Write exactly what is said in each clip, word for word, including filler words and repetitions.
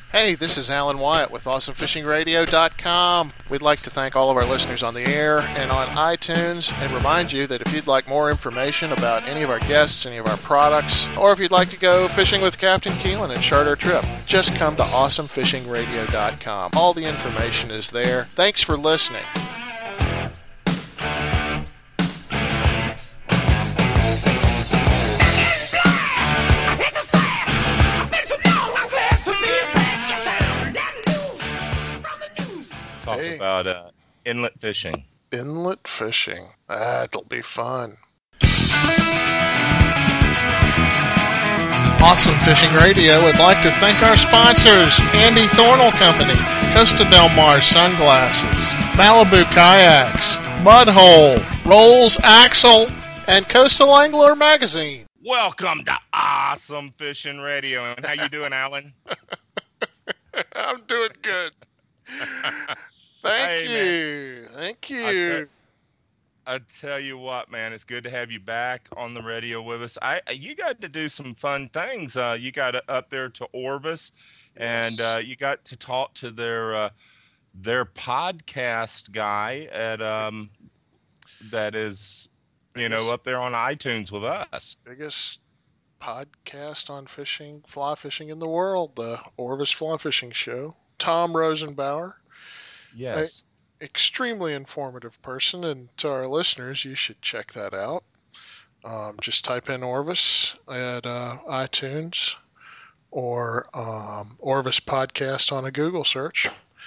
Hey, this is Alan Wyatt with Awesome Fishing Radio dot com. We'd like to thank all of our listeners on the air and on iTunes and remind you that if you'd like more information about any of our guests, any of our products, or if you'd like to go fishing with Captain Keelan and charter a trip, just come to Awesome Fishing Radio dot com. All the information is there. Thanks for listening. Talk hey. about uh, inlet fishing. Inlet fishing. That'll be fun. Awesome Fishing Radio would like to thank our sponsors, Andy Thornell Company, Costa Del Mar Sunglasses, Malibu Kayaks, Mudhole, Rolls Axle, and Coastal Angler Magazine. Welcome to Awesome Fishing Radio. And how you doing, Alan? I'm doing good. Thank hey, you. Man. Thank you. I tell, I tell you what, man, it's good to have you back on the radio with us. I You got to do some fun things. Uh, you got up there to Orvis, yes. and uh, you got to talk to their uh, their podcast guy at um that is, you biggest, know, up there on iTunes with us. Biggest podcast on fishing, fly fishing in the world, the Orvis Fly Fishing Show. Tom Rosenbauer. Yes. A extremely informative person, and to our listeners, you should check that out. Um, just type in Orvis at uh, iTunes or um, Orvis Podcast on a Google search.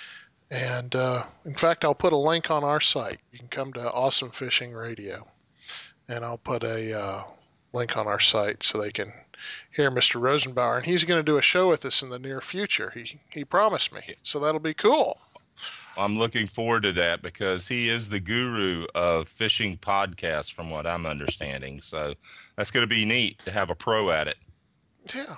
And uh, in fact, I'll put a link on our site. You can come to Awesome Fishing Radio, and I'll put a uh, link on our site so they can hear Mister Rosenbauer. And he's going to do a show with us in the near future. He he promised me, so that'll be cool. I'm looking forward to that because he is the guru of fishing podcasts from what I'm understanding. So that's going to be neat to have a pro at it. Yeah.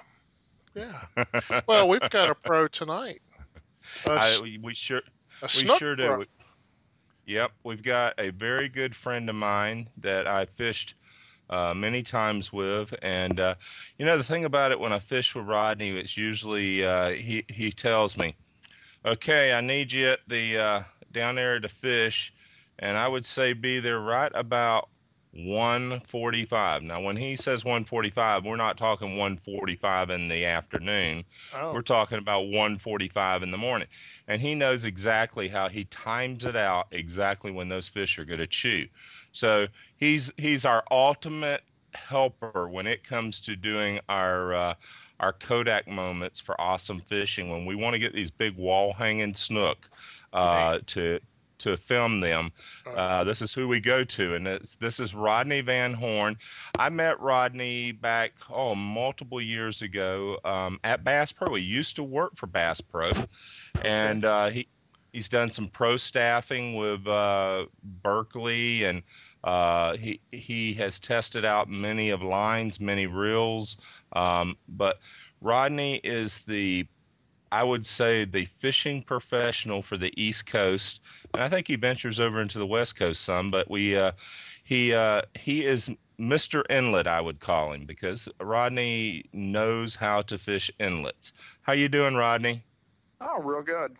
Yeah. Well, we've got a pro tonight. A, I, we sure, a we sure do. We, yep. We've got a very good friend of mine that I fished uh, many times with. And, uh, you know, the thing about it, when I fish with Rodney, it's usually uh, he, he tells me, okay, I need you at the uh, down there to fish, and I would say be there right about one forty-five. Now, when he says one forty-five, we're not talking one forty-five in the afternoon. Oh. We're talking about one forty-five in the morning. And he knows exactly how he times it out, exactly when those fish are going to chew. So he's he's our ultimate helper when it comes to doing our uh, our Kodak moments for Awesome Fishing. When we want to get these big wall hanging snook uh, to to film them, uh, this is who we go to, and it's, this is Rodney Van Horn. I met Rodney back oh multiple years ago um, at Bass Pro. He used to work for Bass Pro, and uh, he he's done some pro staffing with uh, Berkeley, and uh, he he has tested out many of lines, many reels. Um, but Rodney is the, I would say, the fishing professional for the East Coast, and I think he ventures over into the West Coast some. But we, uh, he, uh, he is Mister Inlet, I would call him, because Rodney knows how to fish inlets. How you doing, Rodney? Oh, real good.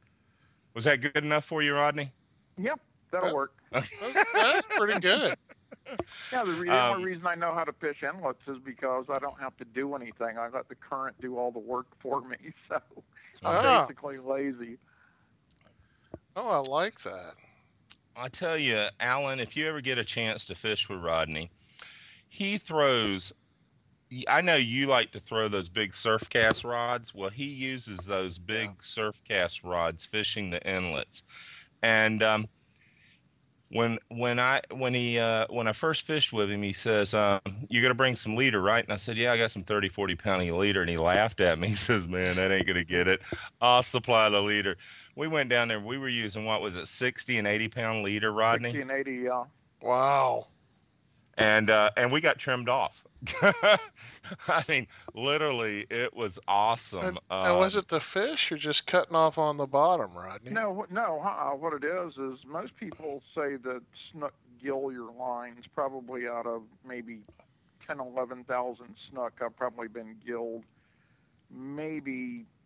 Was that good enough for you, Rodney? Yep, that'll that, work. That's pretty good. Yeah, the, re- the Um, only reason I know how to fish inlets is because I don't have to do anything. I let the current do all the work for me, so I'm Ah. basically lazy. Oh, I like that. I tell you, Alan, if you ever get a chance to fish with Rodney, he throws, I know you like to throw those big surf cast rods. Well, he uses those big yeah. surf cast rods fishing the inlets. And um, when when I when he uh, when I first fished with him, he says, um, "You're gonna bring some leader, right?" And I said, "Yeah, I got some thirty, forty pound leader." And he laughed at me. He says, "Man, that ain't gonna get it. I'll supply the leader." We went down there. We were using, what was it, sixty and eighty pound leader, Rodney? sixty and eighty, yeah. Wow. And uh, and we got trimmed off. I mean, literally, it was awesome. And, um, and was it the fish or just cutting off on the bottom, Rodney? No, no. Uh, what it is is most people say that snook gill your lines. Probably out of maybe ten, eleven thousand snook, I've probably been gilled maybe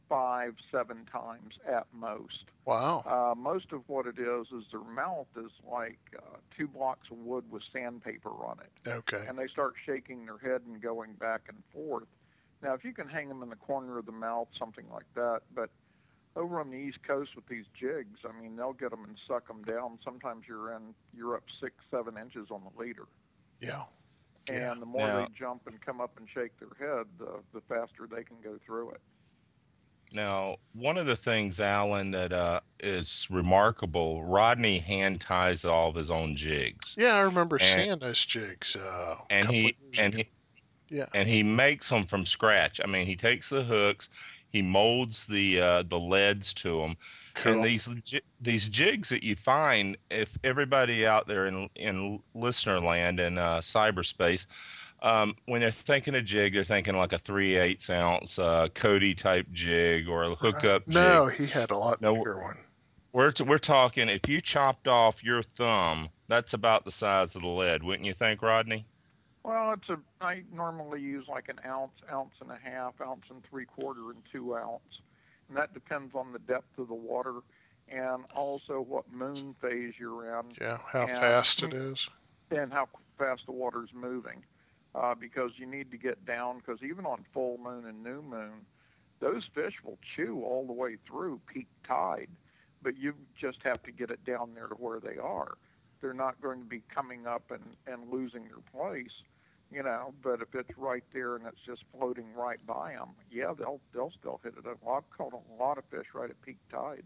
five, seven times at most. Wow. Uh, most of what it is is their mouth is like uh, two blocks of wood with sandpaper on it. Okay. And they start shaking their head and going back and forth. Now, if you can hang them in the corner of the mouth, something like that, but over on the East Coast with these jigs, I mean, they'll get them and suck them down. Sometimes you're in, you're up six, seven inches on the leader. Yeah. And Yeah. the more Now- they jump and come up and shake their head, the, the faster they can go through it. Now, one of the things, Alan, that uh, is remarkable, Rodney hand ties all of his own jigs, Yeah, I remember And- seeing those jigs. Uh, a and couple he of years and ago. he Yeah. and he makes them from scratch. I mean, he takes the hooks, he molds the uh, the leads to them, Cool. and these ji- these jigs that you find, if everybody out there in in listener land and uh, cyberspace, um, when they're thinking a jig, they're thinking like a three eighths ounce uh, Cody type jig or a hookup jig. No, he had a lot No. bigger one. We're t- we're talking if you chopped off your thumb, that's about the size of the lead, wouldn't you think, Rodney? Well, it's a. I normally use like an ounce, ounce and a half, ounce and three quarter, and two ounce, and that depends on the depth of the water and also what moon phase you're in Yeah, how And- fast it is. and how fast the water's moving. Uh, because you need to get down. Because even on full moon and new moon, those fish will chew all the way through peak tide, but you just have to get it down there to where they are. They're not going to be coming up and, and losing their place. You know, but if it's right there and it's just floating right by them, yeah, they'll they'll still hit it. I've caught a lot of fish right at peak tide.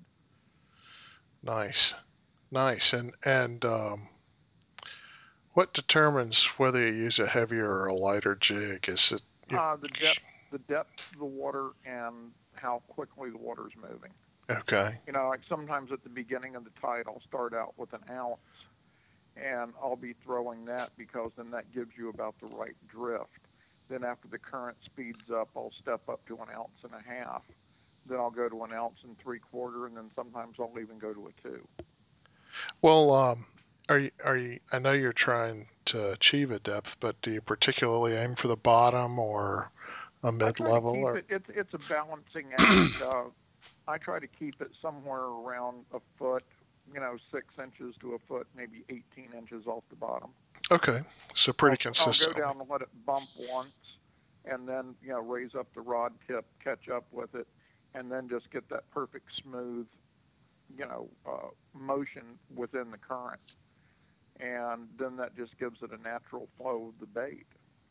Nice, nice. And and um, what determines whether you use a heavier or a lighter jig? Is it you- Uh, the depth, the depth of the water and how quickly the water's moving. okay? You know, like sometimes at the beginning of the tide, I'll start out with an ounce, and I'll be throwing that because then that gives you about the right drift. Then after the current speeds up, I'll step up to an ounce and a half. Then I'll go to an ounce and three quarter, and then sometimes I'll even go to a two. Well, um, are you are you? I know you're trying to achieve a depth, but do you particularly aim for the bottom or a I try to mid-level? keep Or it, it's, it's a balancing act. uh, I try to keep it somewhere around a foot, you know, six inches to a foot, maybe eighteen inches off the bottom. okay, so pretty I'll, consistent. I'll go down and let it bump once, and then you know raise up the rod tip, catch up with it, and then just get that perfect smooth, you know, uh, motion within the current, and then that just gives it a natural flow of the bait.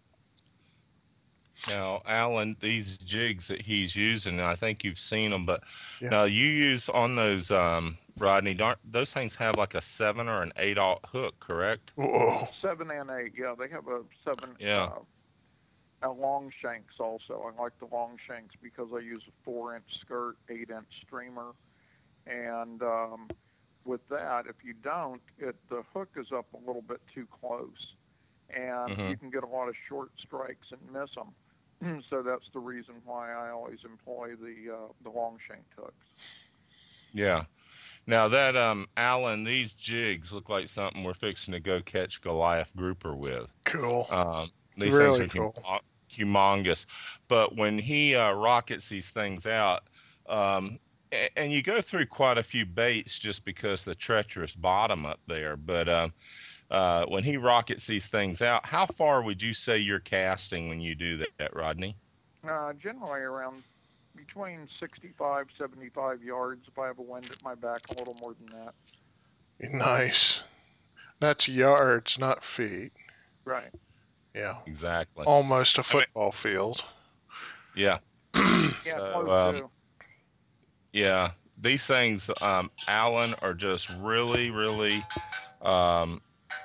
Now, Alan, these jigs that he's using, I think you've seen them, but Yeah. now you use on those, um, Rodney, don't those things have like a seven or an eight aught hook, correct? Whoa. Seven and eight, yeah, they have a seven. Yeah. Uh, a long shanks also. I like the long shanks because I use a four-inch skirt, eight-inch streamer, and um, with that, if you don't, it the hook is up a little bit too close, and Mhm. you can get a lot of short strikes and miss them. So that's the reason why I always employ the uh, the long shanked hooks. Yeah. Now that um, Alan, these jigs look like something we're fixing to go catch Goliath grouper with. Cool. Um, these Really things are cool. humo- humongous. But when he uh, rockets these things out, um, a- and you go through quite a few baits just because the treacherous bottom up there. But um, uh, when he rockets these things out, how far would you say you're casting when you do that, Rodney? Uh, generally around between sixty-five, seventy-five yards. If I have a wind at my back, a little more than that. Nice. That's yards, not feet. Right. Yeah. Exactly. Almost a I mean- football field. Yeah. Yeah, So, close um, to. Yeah, these things, um, Alan, are just really, really. Um,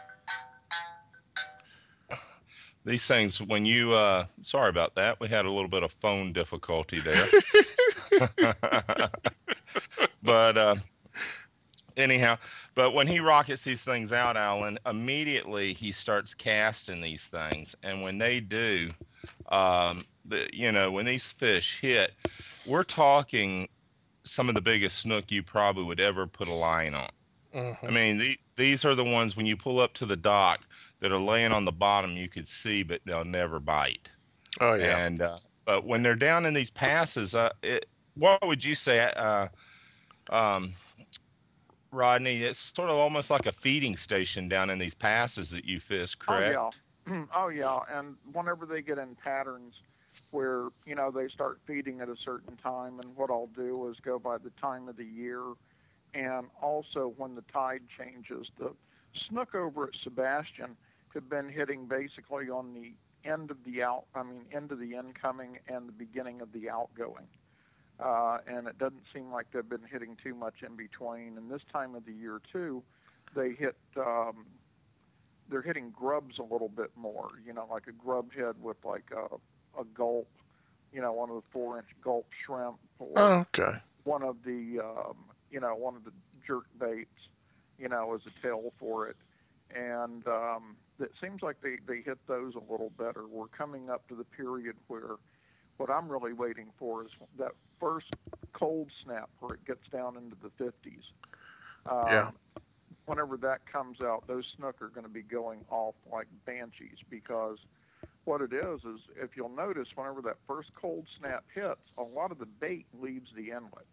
these things, when you, uh, sorry about that, we had a little bit of phone difficulty there. But uh, anyhow, but when he rockets these things out, Alan, immediately he starts casting these things, and when they do, um, the you know when these fish hit, we're talking some of the biggest snook you probably would ever put a line on. Mhm. I mean, the, these are the ones when you pull up to the dock that are laying on the bottom, you could see, but they'll never bite. Oh yeah. And uh, but when they're down in these passes, uh, it what would you say, uh, um, Rodney? It's sort of almost like a feeding station down in these passes that you fish, Oh yeah, correct? oh yeah. And whenever they get in patterns where you know they start feeding at a certain time, and what I'll do is go by the time of the year, and also when the tide changes. The snook over at Sebastian have been hitting basically on the end of the out, I mean, end of the incoming and the beginning of the outgoing. Uh, and it doesn't seem like they've been hitting too much in between. And this time of the year too, they hit um, they're hitting grubs a little bit more. You know, like a grub head with like a, a gulp, you know, one of the four-inch gulp shrimp, or Oh, okay. one of the um, you know one of the jerk baits, you know, as a tail for it. And um, it seems like they they hit those a little better. We're coming up to the period where what I'm really waiting for is that first cold snap where it gets down into the fifties. Yeah. Um, Whenever that comes out, those snook are going to be going off like banshees, because what it is is if you'll notice, whenever that first cold snap hits, a lot of the bait leaves the inlet.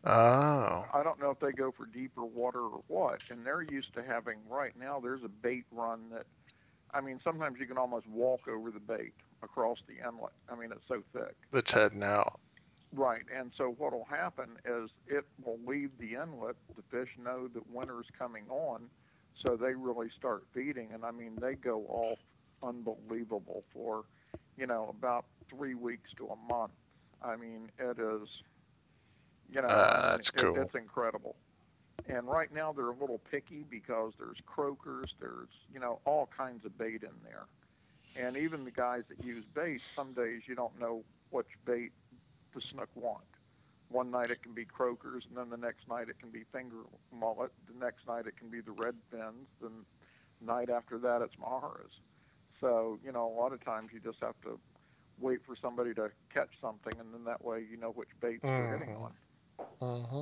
Oh. I don't know if they go for deeper water or what, and they're used to having, right now there's a bait run that, I mean, sometimes you can almost walk over the bait across the inlet. I mean, it's so thick. That's heading out. Right, and so what will happen is it will leave the inlet. The fish know that winter's coming on, so they really start feeding, and I mean, they go off unbelievable for, you know, about three weeks to a month. I mean, it is, you know, I Uh, mean, that's it, cool. it's incredible. And right now they're a little picky because there's croakers, there's, you know, all kinds of bait in there. And even the guys that use bait, some days you don't know which bait the snook want. One night it can be croakers, and then the next night it can be finger mullet. The next night it can be the red fins. The night after that it's maharas. So, you know, a lot of times you just have to wait for somebody to catch something, and then that way you know which baits they're hitting Mm-hmm. on. Mm-hmm.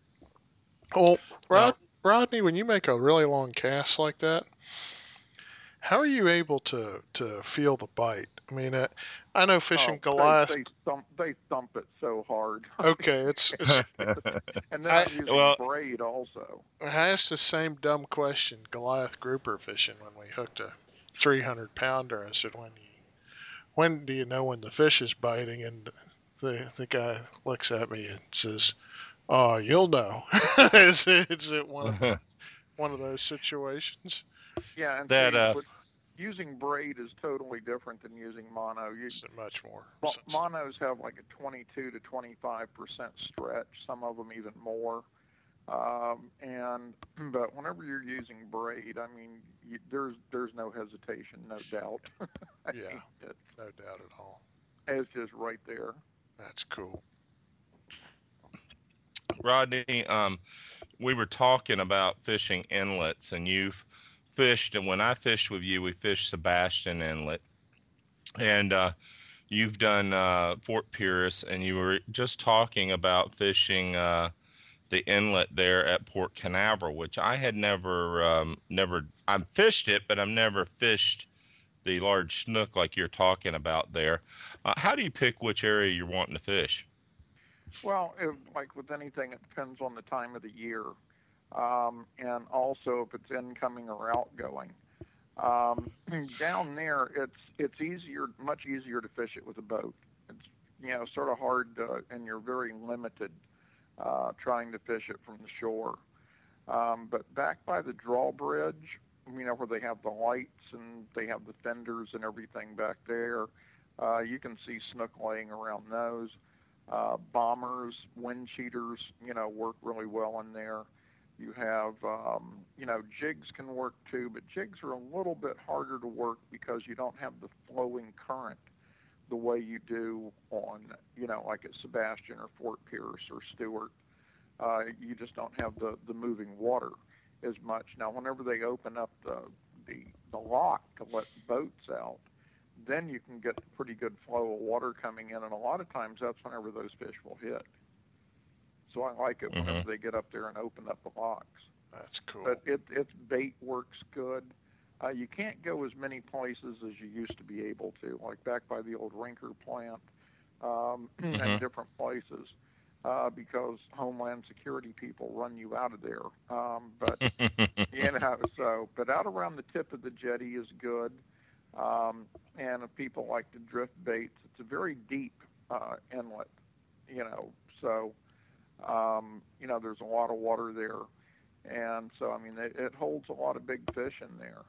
Well, Rod, Now, Rodney, when you make a really long cast like that, how are you able to to feel the bite? I mean, uh, I know fishing Oh, they Goliath. they thump they thump it so hard. Okay, it's it's. And then I I'm using well, braid also. I asked the same dumb question Goliath grouper fishing when we hooked a three hundred pounder. I said, when you when do you know when the fish is biting? And the the guy looks at me and says, "Oh, you'll know." is it, is it one of those one of those situations? Yeah, and that see, uh, with using braid is totally different than using mono. You It's much more mo- sensitive. monos have like a twenty-two to twenty-five percent stretch. Some of them even more. Um, and but whenever you're using braid, I mean, you, there's there's no hesitation, no doubt. I Yeah, mean, it, no doubt at all. it's just right there. That's cool. Rodney, um, we were talking about fishing inlets, and you've fished, and when I fished with you, we fished Sebastian Inlet, and uh, you've done uh, Fort Pierce, and you were just talking about fishing uh, the inlet there at Port Canaveral, which I had never, um, never, I've fished it, but I've never fished the large snook like you're talking about there. Uh, how do you pick which area you're wanting to fish? Well, if, like with anything, it depends on the time of the year, um, and also if it's incoming or outgoing. Um, Down there, it's it's easier, much easier to fish it with a boat. It's, you know, sort of hard, uh, and you're very limited uh, trying to fish it from the shore. Um, but back by the drawbridge, you know, where they have the lights and they have the fenders and everything back there, uh, you can see snook laying around those. Uh, bombers, wind cheaters, you know, work really well in there. You have, um, you know, jigs can work too, but jigs are a little bit harder to work because you don't have the flowing current the way you do on, you know, like at Sebastian or Fort Pierce or Stewart. Uh, you just don't have the, the moving water as much. Now, whenever they open up the, the, the lock to let boats out, then you can get a pretty good flow of water coming in, and a lot of times that's whenever those fish will hit. So I like it Hmm. whenever they get up there and open up the locks. That's cool. But it, its bait works good. Uh, you can't go as many places as you used to be able to, like back by the old Rinker plant um, Hmm. and different places. uh, because Homeland Security people run you out of there. Um, but you know, so but out around the tip of the jetty is good. Um, and if people like to drift baits, it's a very deep uh, inlet. You know, so um, you know there's a lot of water there, and so I mean it, it holds a lot of big fish in there.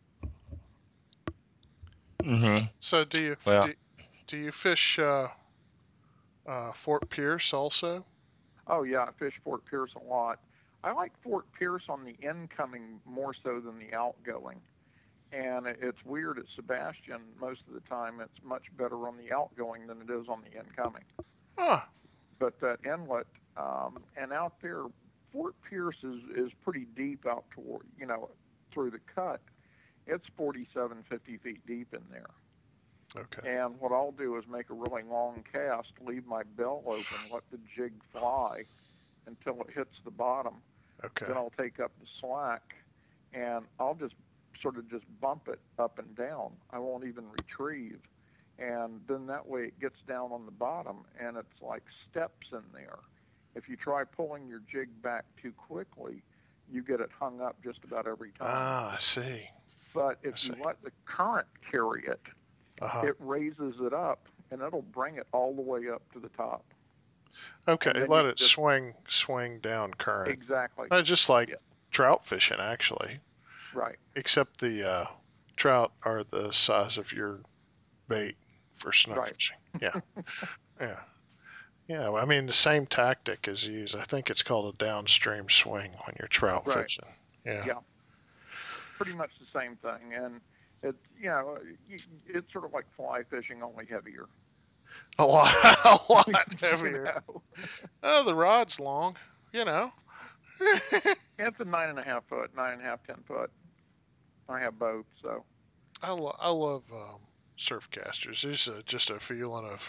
Mm-hmm. So do you Well, do, do you fish uh, uh, Fort Pierce also? Oh yeah, I fish Fort Pierce a lot. I like Fort Pierce on the incoming more so than the outgoing. And it's weird at Sebastian, most of the time it's much better on the outgoing than it is on the incoming. Huh. But that inlet, um, and out there, Fort Pierce is, is pretty deep out toward, you know, through the cut. It's forty-seven, fifty feet deep in there. Okay. And what I'll do is make a really long cast, leave my bell open, let the jig fly until it hits the bottom. Okay. Then I'll take up the slack, and I'll just sort of just bump it up and down. I won't even retrieve. And then that way it gets down on the bottom, and it's like steps in there. If you try pulling your jig back too quickly, you get it hung up just about every time. Ah, I see. But if I see. you let the current carry it, Uh-huh. it raises it up, and it'll bring it all the way up to the top. Okay, and then let you it just- swing swing down current. Exactly. Uh, just like Yeah. trout fishing, actually, Right. except the uh, trout are the size of your bait for snook Right. fishing. Yeah, yeah, yeah. well, I mean, the same tactic is used. I think it's called a downstream swing when you're trout Right. fishing. Yeah. Yeah. Pretty much the same thing, and it, you know, it's sort of like fly fishing, only heavier. A lot, a lot You heavier. know? Oh, the rod's long. You know. It's a nine and a half foot, nine and a half, ten foot. I have both, so. I, lo- I love um, surf casters. There's a, just a feeling of,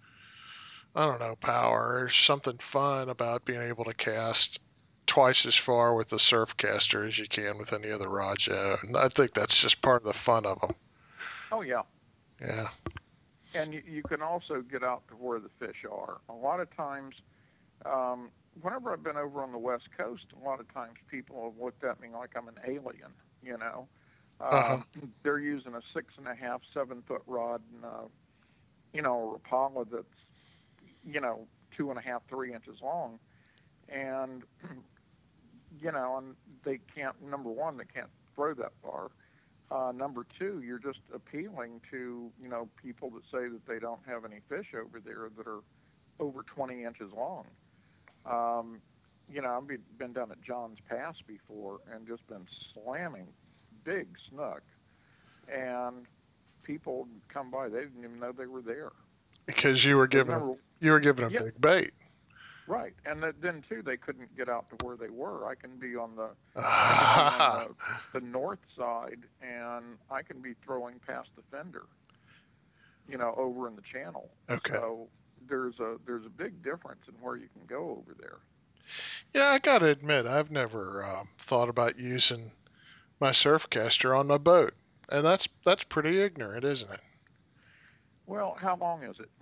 I don't know, power. There's something fun about being able to cast twice as far with the surf caster as you can with any other rod. Yeah, and I think that's just part of the fun of them. Oh yeah. Yeah. And you, you can also get out to where the fish are. A lot of times, um, whenever I've been over on the West Coast, a lot of times people have looked at me like I'm an alien, you know. Um, Uh-huh. They're using a six and a half, seven foot rod and, uh, you know, a Rapala that's, you know, two and a half, three inches long. And, you know, and they can't, number one, they can't throw that far. Uh, number two, you're just appealing to, you know, people that say that they don't have any fish over there that are over twenty inches long. Um, you know, I've been down at John's Pass before and just been slamming big snook, and people come by, they didn't even know they were there. Because you were giving Remember, them, you were giving them Yeah. big bait. right, and th- then too, they couldn't get out to where they were. I can be on the Ah. on the, the north side, and I can be throwing past the fender, you know, over in the channel. Okay. So there's a there's a big difference in where you can go over there. Yeah, I gotta admit, I've never um, thought about using my surf caster on my boat, and that's that's pretty ignorant, isn't it? Well, how long is it?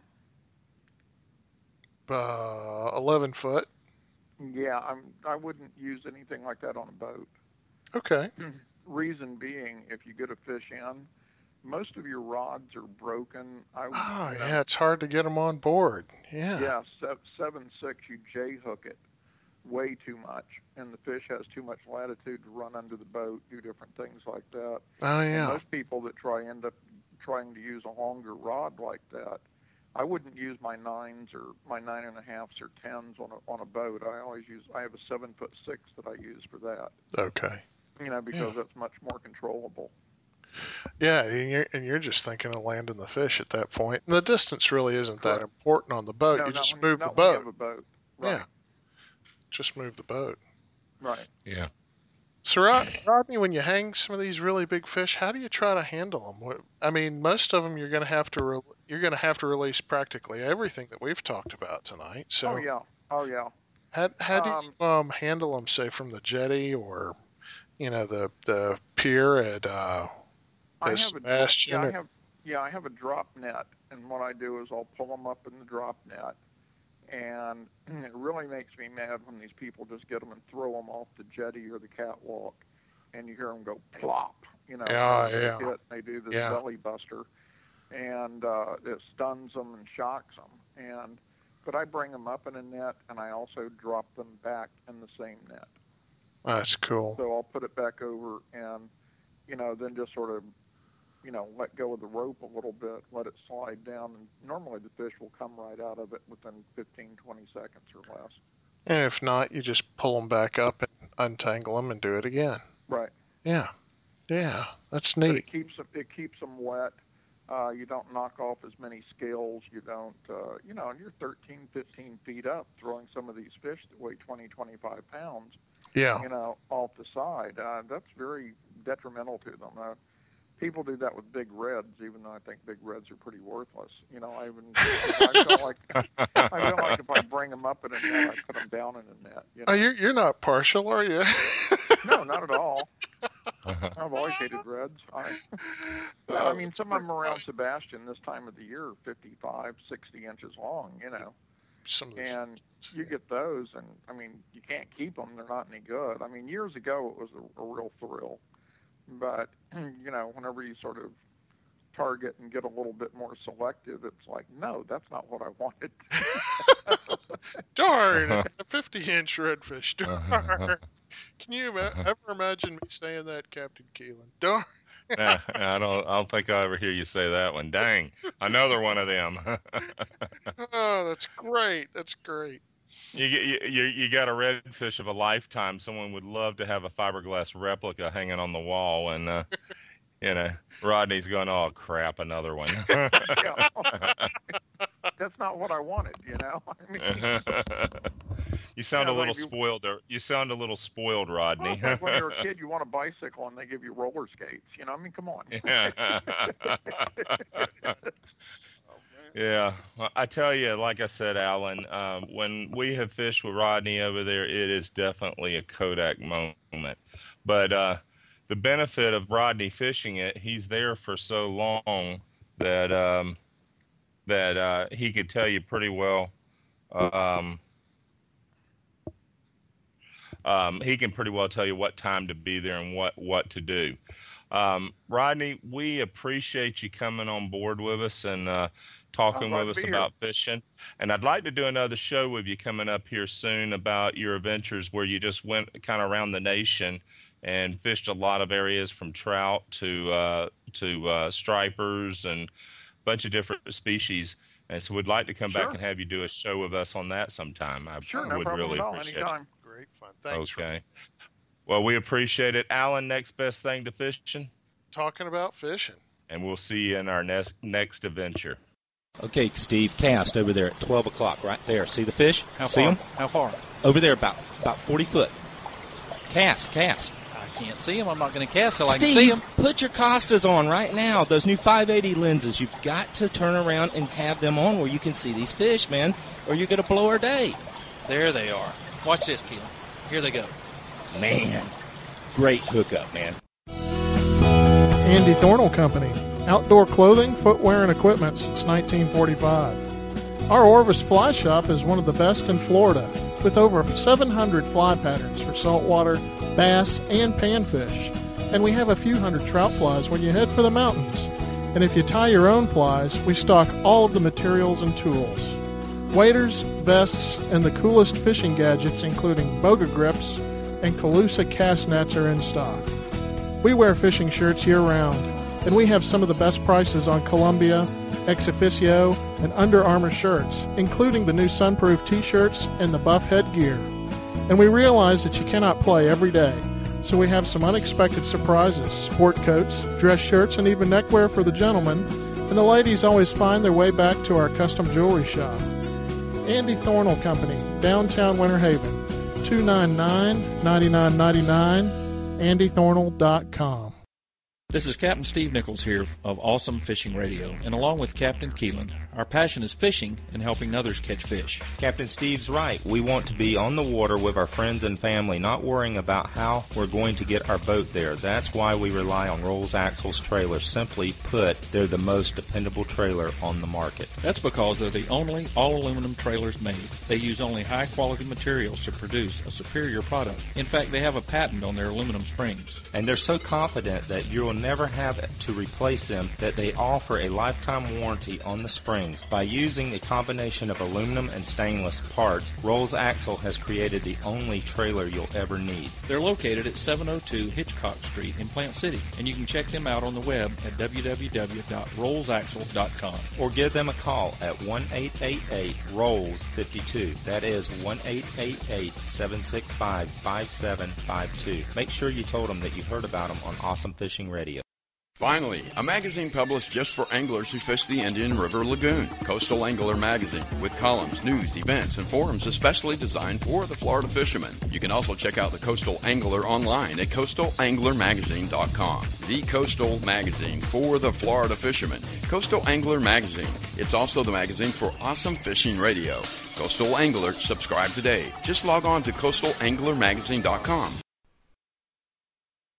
Uh, eleven foot. Yeah, I'm. I wouldn't use anything like that on a boat. Okay. Reason being, if you get a fish in, most of your rods are broken. I, Oh, you know, yeah, it's hard to get them on board. Yeah. yeah, se- seven six, you J hook it way too much, and the fish has too much latitude to run under the boat, do different things like that. Oh, And yeah. most people that try end up trying to use a longer rod like that. I wouldn't use my nines or my nine and a halves or tens on a on a boat. I always use. I have a seven foot six that I use for that. Okay. You know, because Yeah. that's much more controllable. Yeah, and you're, and you're just thinking of landing the fish at that point. And the distance really isn't that Correct. important on the boat. no, you not just when, move the not when you boat. have a boat. Right. Yeah. Just move the boat. Right. yeah. So, Rod, Rodney, when you hang some of these really big fish, how do you try to handle them? What, I mean, most of them you're going to have to re- you're going to have to release practically everything that we've talked about tonight. So, Oh yeah. Oh yeah. how how do Um, you um, handle them, say, from the jetty or you know the the pier at uh, I the have a drop, Sebastian? yeah, I or- have yeah, I have a drop net, and what I do is I'll pull them up in the drop net, And it really makes me mad when these people just get them and throw them off the jetty or the catwalk, and you hear them go plop, you know, Yeah, they yeah. hit, they do this Yeah. belly buster, and uh, it stuns them and shocks them. And but I bring them up in a net, and I also drop them back in the same net. That's cool. So I'll put it back over, and you know, then just sort of, you know, let go of the rope a little bit, let it slide down, and normally the fish will come right out of it within fifteen, twenty seconds or less. And if not, you just pull them back up and untangle them and do it again. Right. Yeah. Yeah. That's But neat. it keeps them, it keeps them wet. Uh, you don't knock off as many scales. You don't, uh, you know, and you're thirteen, fifteen feet up throwing some of these fish that weigh twenty, twenty-five pounds, Yeah. you know, off the side. Uh, that's very detrimental to them. Uh, people do that with big reds, even though I think big reds are pretty worthless. You know, I even, I feel like, I feel like if I bring them up in a net, I put them down in a net. You know? Oh, you're, you're not partial, are you? No, not at all. I've always hated reds. I, I mean, some of them around Sebastian this time of the year, fifty-five, sixty inches long, you know. Some of those- And you get those, and, I mean, you can't keep them. They're not any good. I mean, years ago, it was a, a real thrill. But, you know, whenever you sort of target and get a little bit more selective, it's like, no, that's not what I wanted. Darn, a fifty-inch redfish. Darn. Can you ima- ever imagine me saying that, Captain Keelan? Darn. Nah, I don't. I don't think I'll ever hear you say that one. Dang, another one of them. Oh, that's great. That's great. You, you you you got a redfish of a lifetime. Someone would love to have a fiberglass replica hanging on the wall, and uh, you know, Rodney's going, "Oh crap, another one." Yeah. That's not what I wanted, you know. I mean, You sound Yeah, a little like you- spoiled. There. You sound a little spoiled, Rodney. well, it's like when you're a kid, you want a bicycle, and they give you roller skates. You know, I mean, come on. Yeah, well, I tell you, like I said, Alan, um, when we have fished with Rodney over there, it is definitely a Kodak moment. But uh, the benefit of Rodney fishing it, he's there for so long that um, that uh, he could tell you pretty well. Um, um, he can pretty well tell you what time to be there and what what to do. Um, Rodney, we appreciate you coming on board with us and uh, talking glad with to us be about fishing. And I'd like to do another show with you coming up here soon about your adventures where you just went kind of around the nation and fished a lot of areas from trout to uh, to uh, stripers and a bunch of different species. And so we'd like to come Sure. back and have you do a show with us on that sometime. I, Sure, I no would problem really at all. appreciate Anytime. Great fun. Thanks Okay. Well, we appreciate it. Alan, next best thing to fishing, for talking about fishing. and we'll see you in our next next adventure. Okay, Steve, cast over there at twelve o'clock, right there. See the fish? How See far? them? How far? Over there, about about forty foot. Cast, cast. I can't see them. I'm not going to cast till I can see Steve, them. put your Costas on right now. Those new five eighty lenses. You've got to turn around and have them on where you can see these fish, man, or you're going to blow our day. There they are. Watch this, Keelan. Here they go. Man, great hookup, man. Andy Thornell Company. Outdoor clothing, footwear, and equipment since nineteen forty-five. Our Orvis Fly Shop is one of the best in Florida, with over seven hundred fly patterns for saltwater, bass, and panfish. And we have a few hundred trout flies when you head for the mountains. And if you tie your own flies, we stock all of the materials and tools. Waders, vests, and the coolest fishing gadgets including boga grips and Calusa cast nets are in stock. We wear fishing shirts year-round, and we have some of the best prices on Columbia, Ex Officio, and Under Armour shirts, including the new Sunproof t-shirts and the Buff headgear. And we realize that you cannot play every day, so we have some unexpected surprises, sport coats, dress shirts, and even neckwear for the gentlemen, and the ladies always find their way back to our custom jewelry shop. Andy Thornell Company, downtown Winter Haven, two nine nine, nine nine nine nine, andy thornell dot com. This is Captain Steve Nichols here of Awesome Fishing Radio, and along with Captain Keelan, our passion is fishing and helping others catch fish. Captain Steve's right. We want to be on the water with our friends and family, not worrying about how we're going to get our boat there. That's why we rely on Rolls Axles trailers. Simply put, they're the most dependable trailer on the market. That's because they're the only all-aluminum trailers made. They use only high-quality materials to produce a superior product. In fact, they have a patent on their aluminum springs. And they're so confident that you'll never have to replace them that they offer a lifetime warranty on the springs. By using a combination of aluminum and stainless parts, Rolls Axle has created the only trailer you'll ever need. They're located at seven oh two Hitchcock Street in Plant City, and you can check them out on the web at w w w dot rolls axle dot com. Or give them a call at one eight eight eight rolls fifty-two. That is one eight eight eight, seven six five, five seven five two. Make sure you told them that you heard about them on Awesome Fishing Radio. Finally, a magazine published just for anglers who fish the Indian River Lagoon, Coastal Angler Magazine, with columns, news, events, and forums especially designed for the Florida fishermen. You can also check out the Coastal Angler online at coastal angler magazine dot com. The Coastal Magazine for the Florida fishermen. Coastal Angler Magazine. It's also the magazine for Awesome Fishing Radio. Coastal Angler, subscribe today. Just log on to coastal angler magazine dot com.